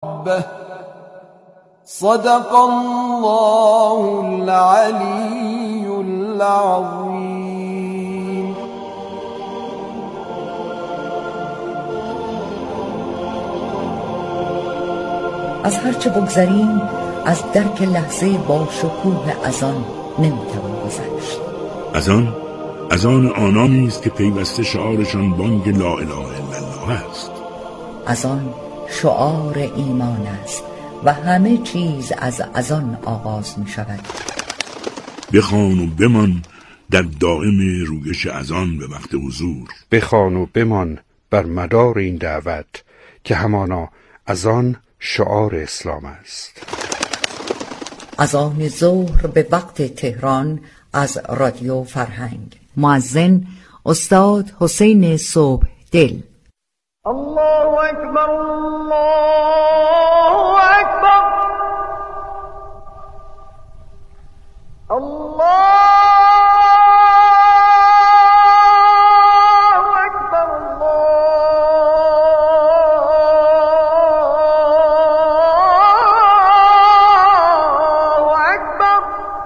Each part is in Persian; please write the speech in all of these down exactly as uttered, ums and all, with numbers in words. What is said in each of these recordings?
صدق الله العلی العظیم. از هرچه بگذریم از درک لحظه با شکوه اذان نمیتوان گذشت. اذان از آن آنانی است که پیوسته شعارشان بانگ لا اله الا الله است. اذان شعار ایمان است و همه چیز از اذان آغاز می شود. بخوان و بمان در دائم رویش اذان به وقت حضور. بخوان و بمان بر مدار این دعوت که همانا اذان شعار اسلام است. اذان ظهر به وقت تهران از رادیو فرهنگ. مؤذن استاد حسین صبح دل. الله اکبر الله اکبر الله اکبر الله اکبر.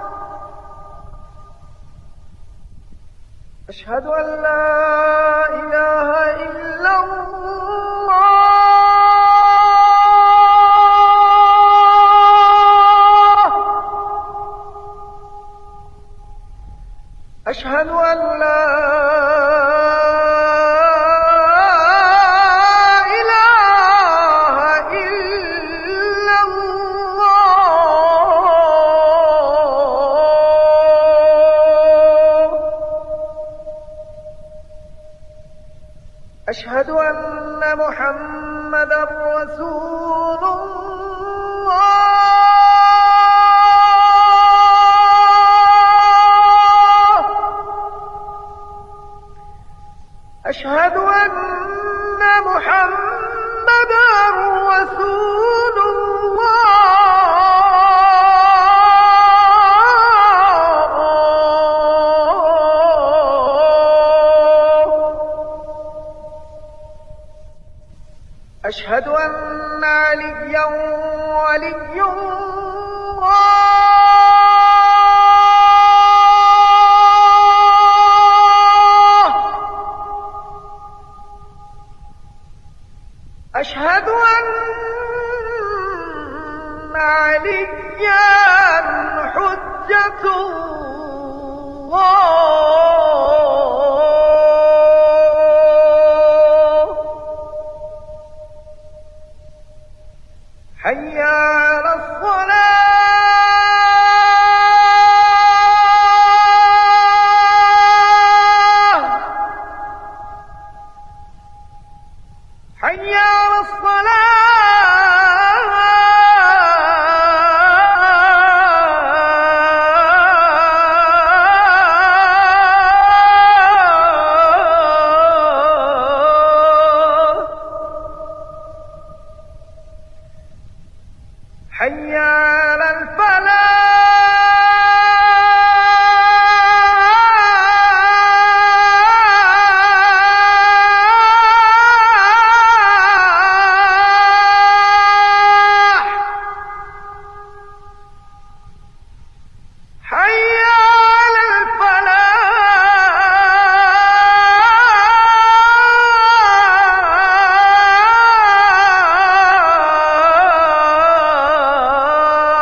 اشهد ان لا اله الا الله اشهد ان لا اله الا الله اشهد ان محمد رسول الله اشهد ان محمد رسول الله اشهد ان عليا ولي الله اشهد ان عليا حجة الله. حي على الصلاة حي على الصلاة حي على الفلاح حي على الفلاح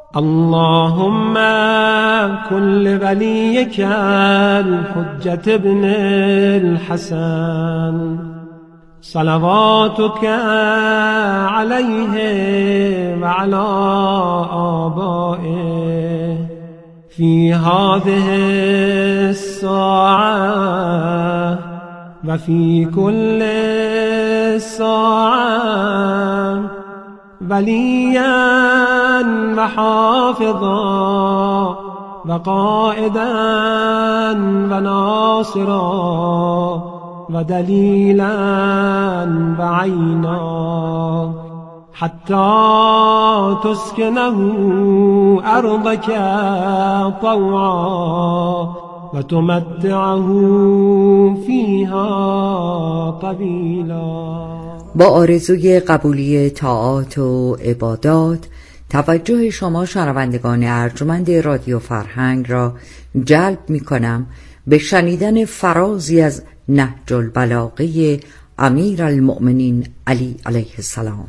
اللهم كل وليك الحجة ابن الحسن صلواتك عليه وعلى آبائه في هذه الساعة وفي كل ساعة وليا وحافظا وقائدا وناصرا ودليلا وعينا حتى تسكنه أرضك طوعا وتمتعه فيها طويلا. با آرزوی قبولی طاعات و عبادات توجه شما شنوندگان ارجمند رادیو فرهنگ را جلب می کنم به شنیدن فرازی از نهج البلاغه امیر المؤمنین علی علیه السلام.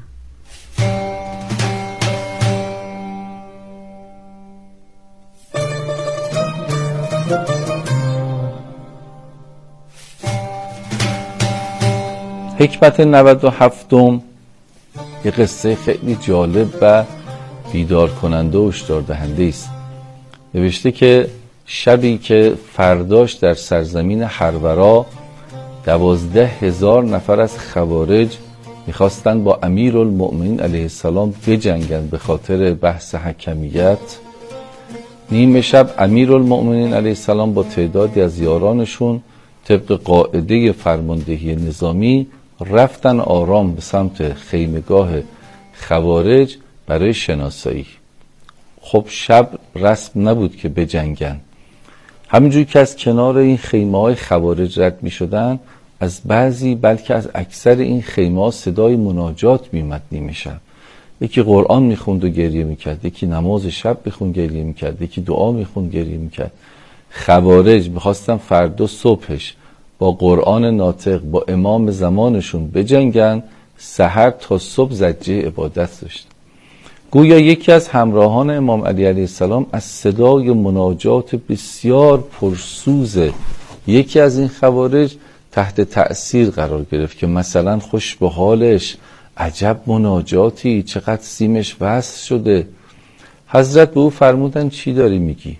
حکمت نود و هفتم یه قصه خیلی جالب و بیدار کننده و هشدار دهنده است. نوشته که شبی که فرداش در سرزمین حرورا دوازده هزار نفر از خوارج میخواستن با امیر المؤمنین علیه السلام بجنگند به خاطر بحث حکمیت. نیمه شب امیر المؤمنین علیه السلام با تعدادی از یارانشون طبق قاعده فرماندهی نظامی رفتن آرام به سمت خیمگاه خوارج برای شناسایی. خب شب رسم نبود که بجنگن. همینجوری که از کنار این خیمه های خوارج رد می شدن، از بعضی بلکه از اکثر این خیمه ها صدای مناجات می اومد نیمه شب. یکی قرآن می خوند و گریه می کرد، یکی نماز شب می خوند گریه می کرد، یکی دعا می خوند گریه می کرد. خوارج می خواستن فردا صبحش با قرآن ناطق با امام زمانشون بجنگن، سحر تا صبح زجه عبادت داشت. گویا یکی از همراهان امام علی علیه السلام از صدای مناجات بسیار پرسوز یکی از این خوارج تحت تأثیر قرار گرفت که مثلا خوش به حالش، عجب مناجاتی، چقدر سیمش وصل شده. حضرت به او فرمودن چی داری میگی؟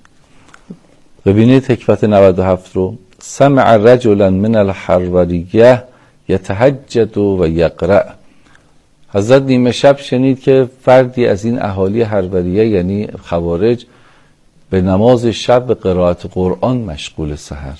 ببینید حکمت نود و هفت رو. سمع رجلا من الحروریه یتهجد و یقرأ. حضرت نیمه شب شنید که فردی از این اهالی حروریه یعنی خوارج به نماز شب به قرائت قرآن مشغول سحر.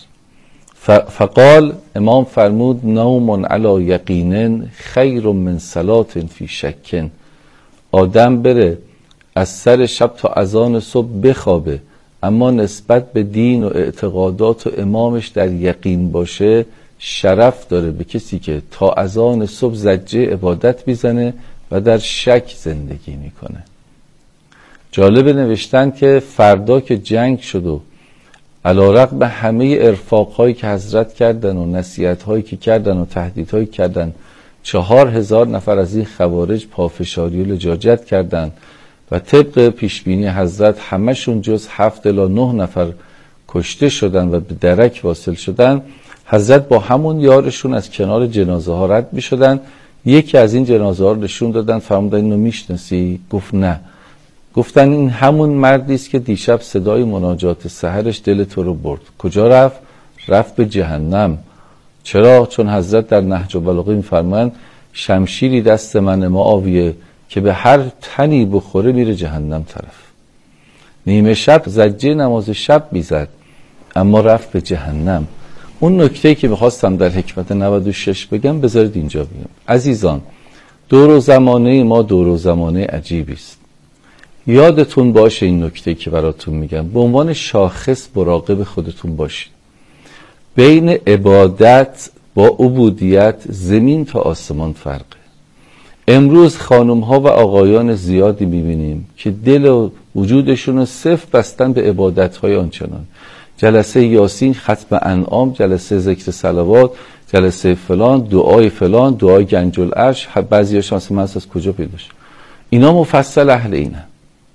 فقال، امام فرمود نوم علی یقین خیر من صلات فی شک. آدم بره از سر شب تا اذان صبح بخوابه اما نسبت به دین و اعتقادات و امامش در یقین باشه شرف داره به کسی که تا اذان صبح زجه عبادت میزنه و در شک زندگی میکنه. جالب نوشتن که فردا که جنگ شد و علیرغم همه ارفاقهایی که حضرت کردن و نصیحتهایی که کردن و تهدیدهایی کردن، چهار هزار نفر از این خوارج پافشاری و لجاجت کردن و طبق پیشبینی حضرت همشون جز هفت الی نه نفر کشته شدن و به درک واصل شدن. حضرت با همون یارشون از کنار جنازه ها رد می شدن. یکی از این جنازه ها رو نشون دادن، فرمودن اینو میشناسی؟ گفت نه. گفتن این همون مردی است که دیشب صدای مناجات سحرش دل تو رو برد. کجا رفت؟ رفت به جهنم. چرا؟ چون حضرت در نهج البلاغه می‌فرمایند شمشیری دست من معاویه که به هر تنی بخوره میره جهنم طرف. نیمه شب زجه نماز شب میزد اما رفت به جهنم. اون نکته‌ای که میخواستم در حکمت نود و شش بگم بذارید اینجا بگم. عزیزان، دور و زمانه ما دور و زمانه عجیبی است. یادتون باشه این نکته که براتون میگم، به عنوان شاخص مراقب خودتون باشید. بین عبادت با عبودیت زمین تا آسمان فرقه. امروز خانم ها و آقایان زیادی میبینیم که دل و وجودشون رو صفر بستن به عبادت های آنچنان. جلسه یاسین، ختم انعام، جلسه ذکر صلوات، جلسه فلان، دعای فلان، دعای گنج العرش. بعضی‌هاش مثلا از کجا پیدا شد؟ اینا مفصل اهل اینن.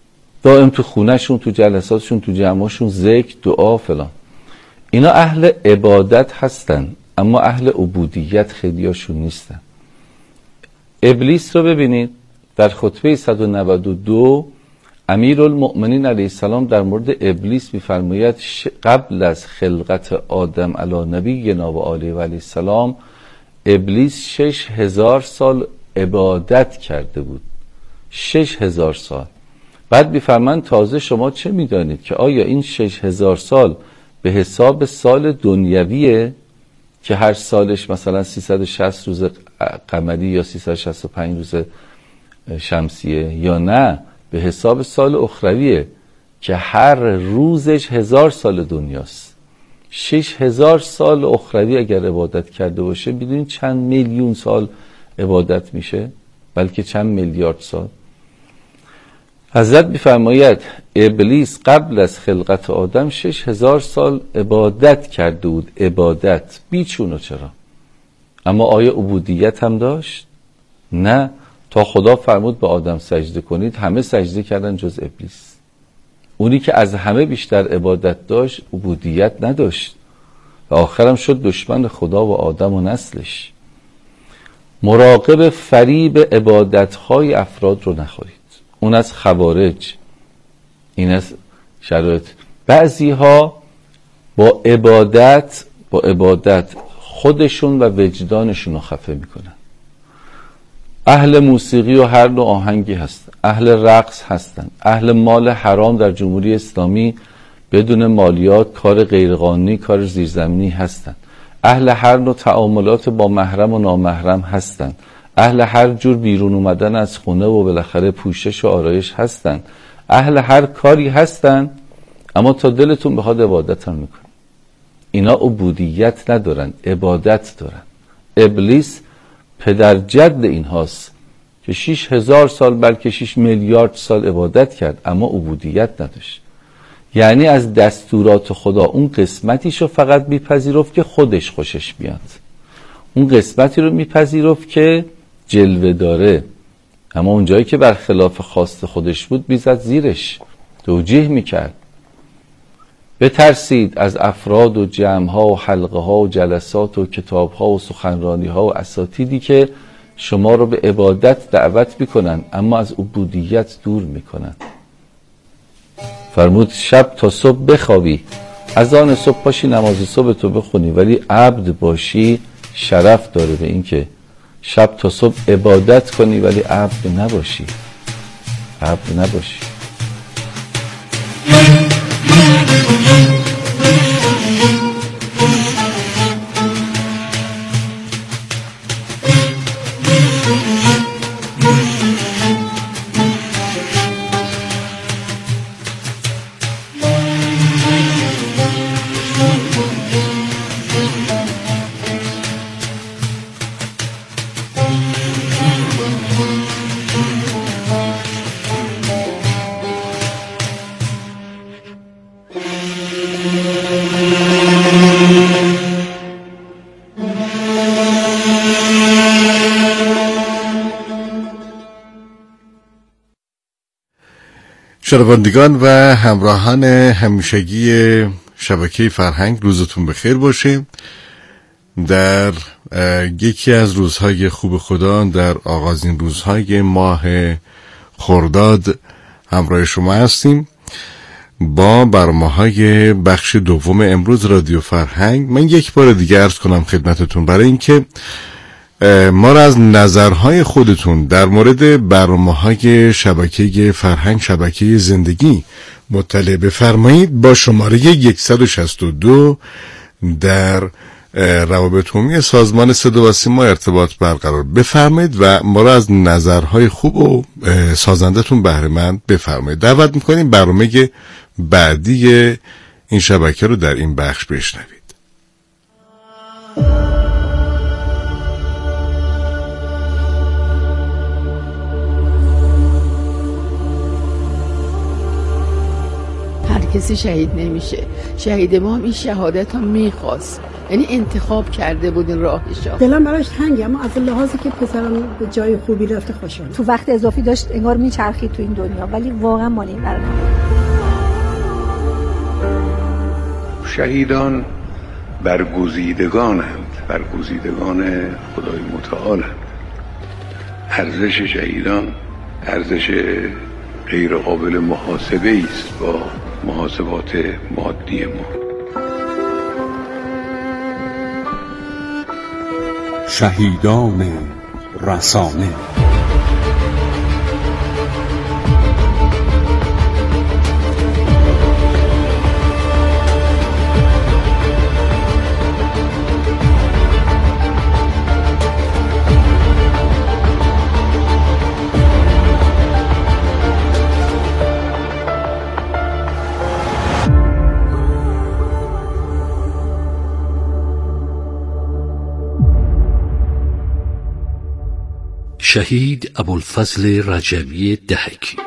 دائم تو خونهشون، تو جلساتشون، تو جمعشون ذکر، دعا، فلان. اینا اهل عبادت هستن، اما اهل عبودیت خیلیاشون نیستن. ابلیس رو ببینید در خطبه صد و نود و دو امیرالمؤمنین علیه السلام در مورد ابلیس می‌فرماید قبل از خلقت آدم علی نبینا و آله و علیه السلام ابلیس شش هزار سال عبادت کرده بود. شش هزار سال. بعد می‌فرمایند تازه شما چه می‌دانید که آیا این شش هزار سال به حساب سال دنیویه که هر سالش مثلا سیصد و شصت روز قمری یا سیصد و شصت و پنج روز شمسیه، یا نه به حساب سال اخرویه که هر روزش هزار سال دنیاست. شش هزار سال اخروی اگر عبادت کرده باشه بدونید چند میلیون سال عبادت میشه، بلکه چند میلیارد سال. حضرت میفرماید ابلیس قبل از خلقت آدم شش هزار سال عبادت کرده بود. عبادت بیچون و چرا؟ اما آیا عبودیت هم داشت؟ نه. تا خدا فرمود به آدم سجده کنید همه سجده کردن جز ابلیس. اونی که از همه بیشتر عبادت داشت عبودیت نداشت و آخرم شد دشمن خدا و آدم و نسلش. مراقب فریب عبادت‌های افراد رو نخورید. اون از خوارج، این از شرایط. بعضی ها با عبادت با عبادت خودشون و وجدانشون رو خفه میکنن. اهل موسیقی و هر نوع آهنگی هستن، اهل رقص هستن، اهل مال حرام در جمهوری اسلامی بدون مالیات، کار غیرقانونی، کار زیرزمینی هستن، اهل هر نوع تعاملات با محرم و نامحرم هستن، اهل هر جور بیرون اومدن از خونه و بالاخره پوشش و آرایش هستن، اهل هر کاری هستن، اما تا دلتون بخواد عبادت هم میکنن. اینا عبودیت ندارن، عبادت دارن. ابلیس پدر جد این هاست که شش هزار سال بلکه شش میلیارد سال عبادت کرد اما عبودیت نداشت. یعنی از دستورات خدا اون قسمتیشو فقط میپذیرفت که خودش خوشش بیاد، اون قسمتی رو میپذیرفت که جلوه داره، اما اون جایی که برخلاف خواست خودش بود بیزد زیرش، توجیه میکرد. بترسید از افراد و جمعها و حلقه ها و جلسات و کتاب ها و سخنرانی ها و اساتیدی که شما رو به عبادت دعوت میکنن اما از عبودیت دور میکنن. فرمود شب تا صبح بخوابی، از آن صبح پاشی نماز صبح تو بخونی، ولی عبد باشی شرف داره به این که شب تا صبح عبادت کنی ولی عبد نباشی. عبد نباشی. شنوندگان و همراهان همیشگی شبکه فرهنگ، روزتون بخیر باشه. در یکی از روزهای خوب خدا، در آغازین روزهای ماه خرداد همراه شما هستیم با برنامه‌های بخش دوم امروز رادیو فرهنگ. من یک بار دیگه عرض کنم خدمتتون برای اینکه ما را از نظرهای خودتون در مورد برنامه‌های شبکه فرهنگ، شبکه زندگی مطلع بفرمایید. با شماره صد و شصت و دو در روابط عمومی سازمان صدا و سیما ارتباط برقرار بفرمایید و ما را از نظرهای خوب و سازندتون بهره مند بفرمایید. دعوت میکنیم برنامه بعدی این شبکه رو در این بخش بشنوید. کسی شهید نمیشه. شهید ما هم این شهادت هم میخواست، یعنی انتخاب کرده بود این راهشا. دلم براش تنگه، اما از لحاظی که پسرم به جای خوبی رفته خوشحالم. تو وقت اضافی داشت انگار میچرخید تو این دنیا، ولی واقعا مال این قرار نبود. شهیدان برگزیدگانند، برگزیدگان خدای متعالند. ارزش شهیدان ارزش غیر قابل محاسبه است با محاسبات مادی ما. شهیدان رسانه. شهید ابوالفضل رجوی دهکی.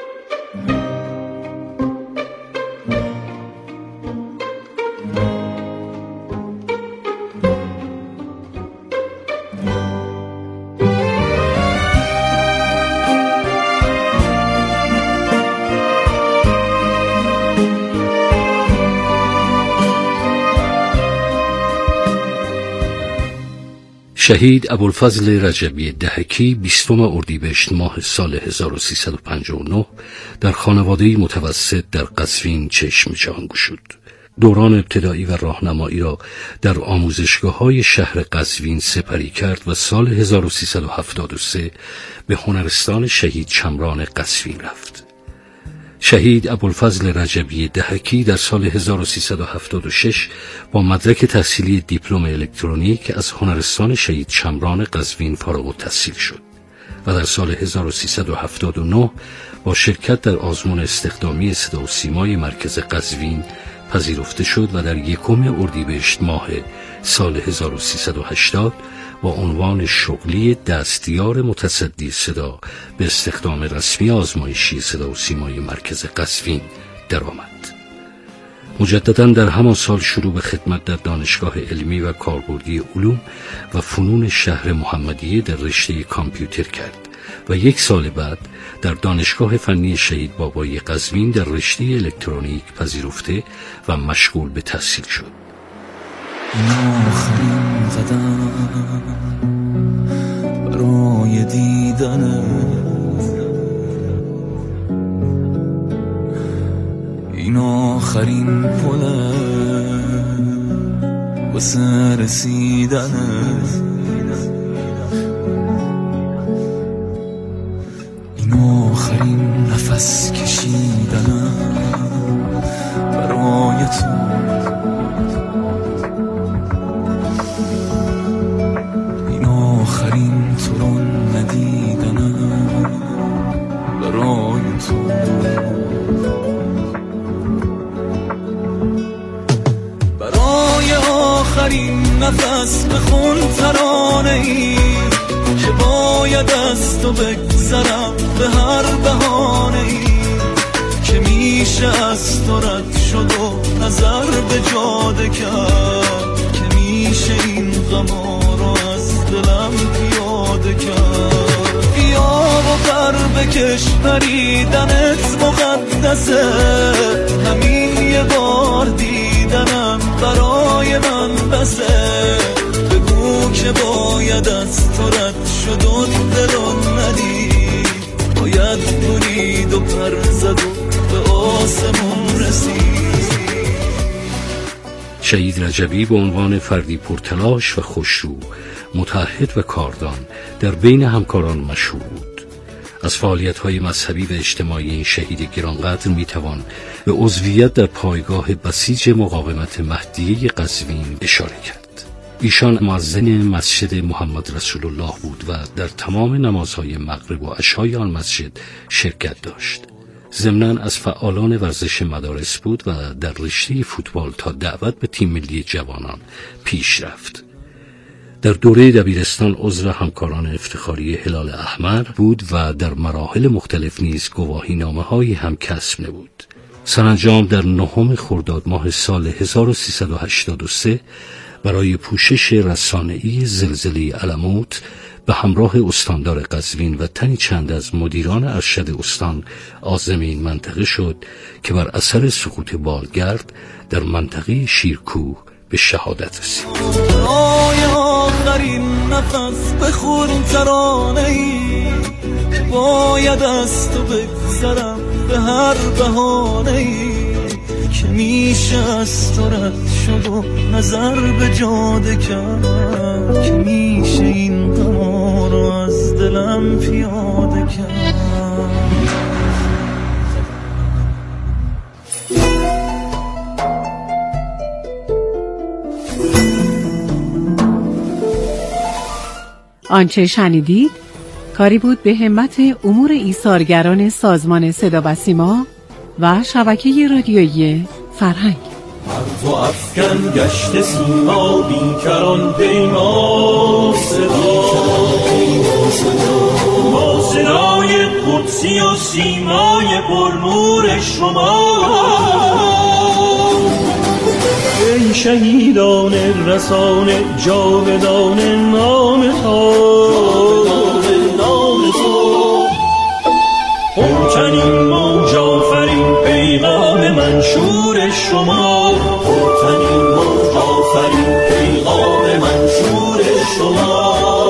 شهید ابوالفضل رجوی دهکی بیستم اردیبهشت ماه سال هزار و سیصد و پنجاه و نه در خانواده‌ای متوسط در قزوین چشم جهان گشود. دوران ابتدایی و راهنمایی را در آموزشگاه‌های شهر قزوین سپری کرد و سال هزار و سیصد و هفتاد و سه به هنرستان شهید شمران قزوین رفت. شهید ابوالفضل رجوی دهکی در سال هزار و سیصد و هفتاد و شش با مدرک تحصیلی دیپلم الکترونیک از هنرستان شهید شمران قزوین فارغ التحصیل شد و در سال هزار و سیصد و هفتاد و نه با شرکت در آزمون استخدامی صدا و سیمای مرکز قزوین پذیرفته شد و در یکم اردیبهشت ماه سال هزار و سیصد و هشتاد با عنوان شغلی دستیار متصدی صدا به استخدام رسمی آزمایشی صدا و سیمای مرکز قزوین درآمد. مجددا در همان سال شروع به خدمت در دانشگاه علمی و کاربردی علوم و فنون شهر محمدیه در رشته کامپیوتر کرد و یک سال بعد در دانشگاه فنی شهید بابایی قزوین در رشته الکترونیک پذیرفته و مشغول به تحصیل شد. این آخرین قدم برای دیدنت، این آخرین پله واسه رسیدنت، این آخرین نفس کشیدنم برای تو، آخرین تو رو ندیدنم برای تو، برای آخرین نفس بخون ترانه ای که باید از تو بگذرم به هر بهانه ای که میشه از تو رد شد و نظر به جاده کرد، که میشه این غما رو از دلم پیاده کرد. بیا و بر بکش پریدنت مقدسه، همین یه بار دیدنم برای من بسه، بگو که باید از تو رد شد و دلم ندید، باید برید و پر زد و به آسمون رسید. شهید رجوی به عنوان فردی پرتلاش و خوشرو، متعهد و کاردان در بین همکاران مشهور بود. از فعالیت‌های مذهبی و اجتماعی این شهید گرانقدر میتوان به عضویت در پایگاه بسیج مقاومت مهدیه قزوین اشاره کرد. ایشان مؤذن مسجد محمد رسول الله بود و در تمام نمازهای مغرب و عشای آن مسجد شرکت داشت. ضمناً از فعالان ورزش مدارس بود و در رشته فوتبال تا دعوت به تیم ملی جوانان پیش رفت. در دوره دبیرستان عضو همکاران افتخاری هلال احمر بود و در مراحل مختلف نیز گواهی نامه هایی هم کسب نمود. سرانجام در نهم خرداد ماه سال هزار و سیصد و هشتاد و سه برای پوشش رسانه‌ای زلزله علموت به همراه استاندار قزوین و تنی چند از مدیران ارشد استان عازم این منطقه شد که بر اثر سقوط بالگرد در منطقه شیرکوه به شهادت رسید. آخرین نفس بخور ترانه‌ای باید از تو بگذرم به هر بهانه‌ای که میشه از تو رد شد و نظر به جاده کرد، که میشه این غما رو از دلم پیاده کرد. آنچه شنیدید کاری بود به همت امور ایثارگران سازمان صدا و سیما و شبکه رادیویی فرهنگ. تو افکن گشت سیما بیکران پیما صدا با صدای قدسی و سیمای پرنور شما. ای شهیدان رسانه جاودان نام تو، همچنین موج آفرین پیغام منشور شما، همچنین موج آفرین پیغام منشور شما.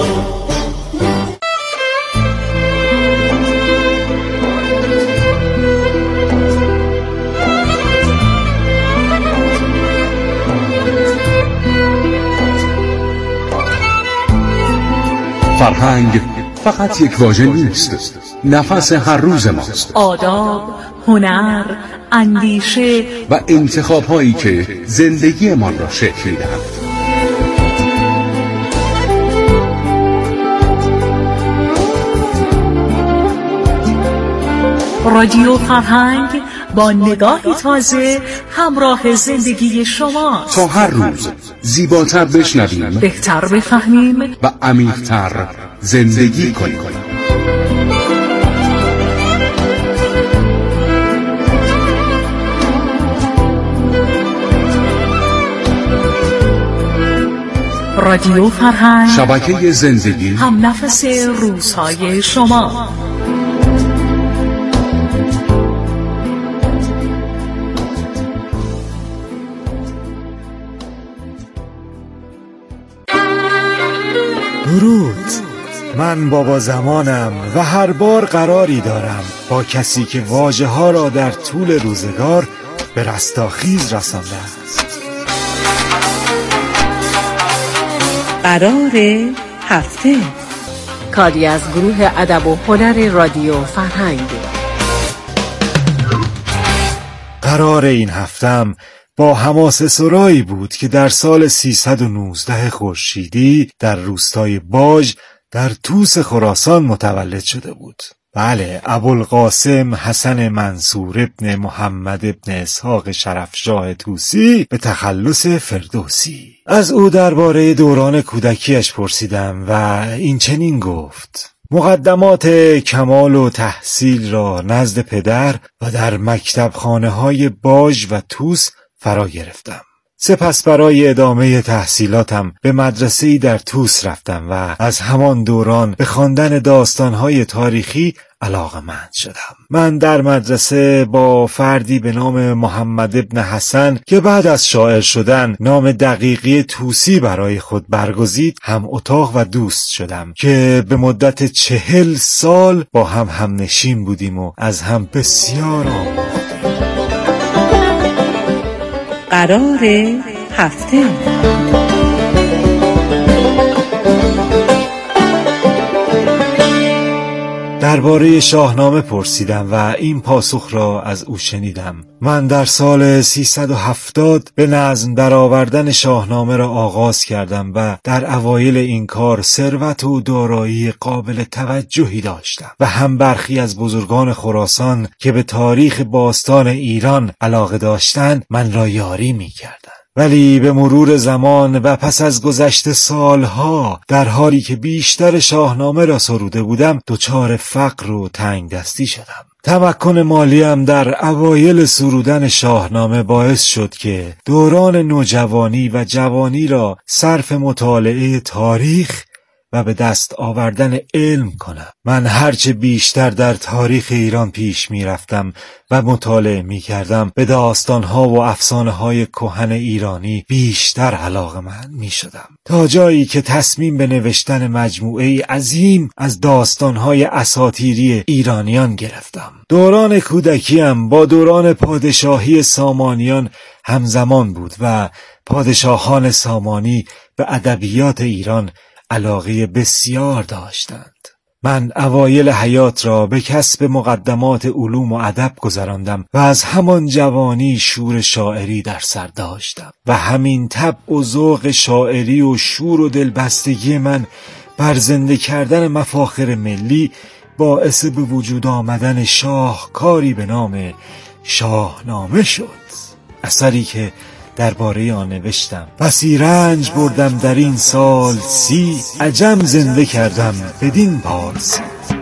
فرهنگ فقط یک واژه نیست، نفس هر روز ماست. آداب، هنر، اندیشه و انتخاب هایی که زندگی ما را شکل می‌دهند. رادیو فرهنگ با نگاهی تازه همراه زندگی شما، تا هر روز زیباتر بشنویم، بهتر بفهمیم و عمیق‌تر زندگی کنیم. رادیو فرهنگ، شبکه زندگی، هم نفس روزهای شما. درود، من بابا زمانم و هر بار قراری دارم با کسی که واژه ها را در طول روزگار به رستاخیز رسانده است. قرار هفته، کاری از گروه ادب و هنر رادیو فرهنگ. قرار این هفتم با حماسه سرایی بود که در سال سیصد و نوزده خورشیدی در روستای باج در طوس خراسان متولد شده بود. بله، ابوالقاسم حسن منصور ابن محمد ابن اسحاق شرفشاه طوسی به تخلص فردوسی. از او درباره دوران کودکیش پرسیدم و این چنین گفت: مقدمات کمال و تحصیل را نزد پدر و در مکتبخانه های باج و طوس فرا گرفتم. سپس برای ادامه تحصیلاتم به مدرسه‌ای در طوس رفتم و از همان دوران به خواندن داستان‌های تاریخی علاقه‌مند شدم. من در مدرسه با فردی به نام محمد ابن حسن که بعد از شاعر شدن نام دقیقی طوسی برای خود برگزید هم اتاق و دوست شدم که به مدت چهل سال با هم هم نشین بودیم و از هم بسیار آموختیم. قرار هفته، درباره شاهنامه پرسیدم و این پاسخ را از او شنیدم. من در سال سیصد و هفتاد به نظم درآوردن شاهنامه را آغاز کردم و در اوایل این کار ثروت و دارایی قابل توجهی داشتم و هم برخی از بزرگان خراسان که به تاریخ باستان ایران علاقه داشتند من را یاری می کردند. ولی به مرور زمان و پس از گذشت سالها، در حالی که بیشتر شاهنامه را سروده بودم، دچار فقر و تنگ دستی شدم. تمکن مالیم در اوایل سرودن شاهنامه باعث شد که دوران نوجوانی و جوانی را صرف مطالعه تاریخ و به دست آوردن علم کنم. من هرچه بیشتر در تاریخ ایران پیش می رفتم و مطالعه می کردم، به داستانها و افسانه‌های کهن ایرانی بیشتر علاقه‌مند می شدم، تا جایی که تصمیم به نوشتن مجموعه عظیم از داستانهای اساطیری ایرانیان گرفتم. دوران کودکیم با دوران پادشاهی سامانیان همزمان بود و پادشاهان سامانی به ادبیات ایران علاقه بسیار داشتند. من اوایل حیات را به کسب مقدمات علوم و ادب گذراندم و از همان جوانی شور شاعری در سر داشتم و همین طبع و ذوق شاعری و شور و دلبستگی من بر زنده کردن مفاخر ملی باعث به وجود آمدن شاهکاری به نام شاهنامه شد. اثری که درباره آن نوشتم: بسی رنج بردم در این سال سی، عجم زنده کردم بدین پارسی.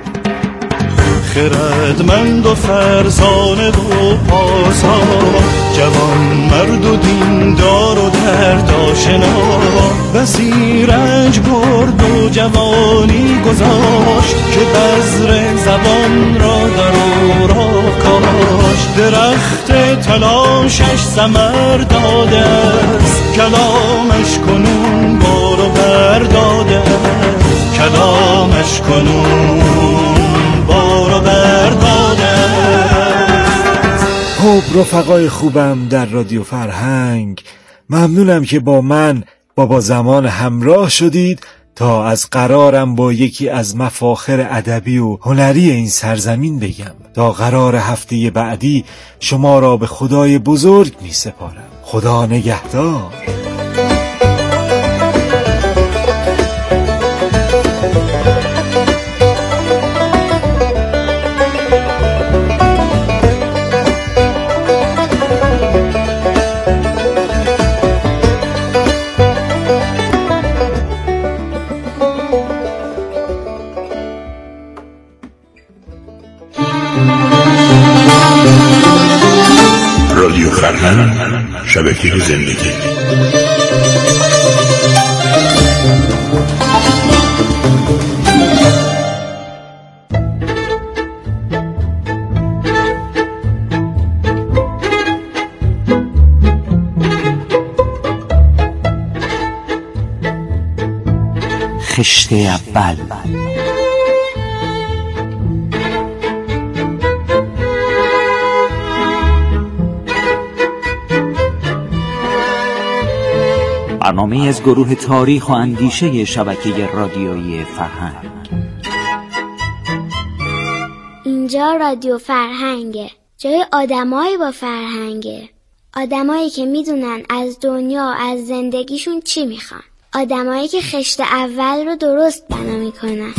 خردمند و فرزانه و پاسا، جوان مرد و دیندار و درد آشنا، بسی رنج برد و جوانی گذاشت، که بذر زبان را در او را کاشت. درخت تلاشش ثمر داده است، کلامش کنون بار و برداده است، کلامش کنون بار و برداده است. خب رفقای خوبم در رادیو فرهنگ، ممنونم که با من بابا زمان همراه شدید تا از قرارم با یکی از مفاخر ادبی و هنری این سرزمین بگم. تا قرار هفته بعدی شما را به خدای بزرگ می سپارم. خدا نگهدار. رادیو فرهنگ، شبکه زندگی. خشت اول. برنامه از گروه تاریخ و اندیشه شبکه رادیویی فرهنگ. اینجا رادیو فرهنگه، جای آدمایی با فرهنگه، آدمایی که میدونن از دنیا، از زندگیشون چی میخوان، آدمایی که خشت اول رو درست بنا میکنن.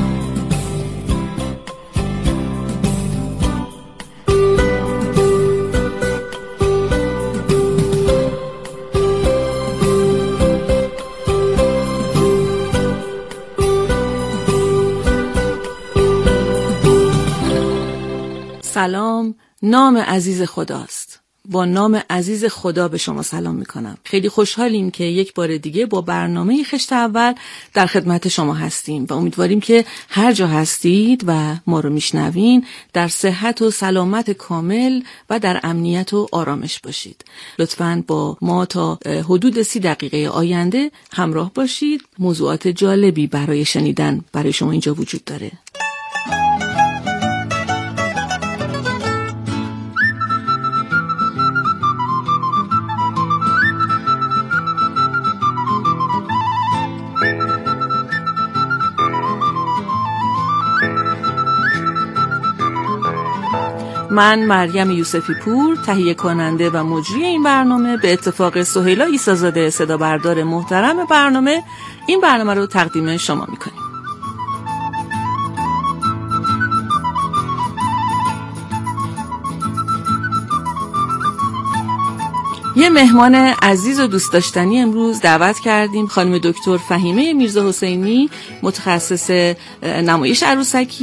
سلام، نام عزیز خداست. با نام عزیز خدا به شما سلام میکنم. خیلی خوشحالیم که یک بار دیگه با برنامه خشت اول در خدمت شما هستیم و امیدواریم که هر جا هستید و ما رو میشنوین در صحت و سلامت کامل و در امنیت و آرامش باشید. لطفاً با ما تا حدود سی دقیقه آینده همراه باشید. موضوعات جالبی برای شنیدن برای شما اینجا وجود داره. من مریم یوسفی پور، تهیه کننده و مجری این برنامه، به اتفاق سهیلا عیسی‌زاده صدا بردار محترم برنامه، این برنامه رو تقدیم شما میکنیم. یه مهمان عزیز و دوست داشتنی امروز دعوت کردیم، خانم دکتر فهیمه میرزا حسینی، متخصص نمایش عروسکی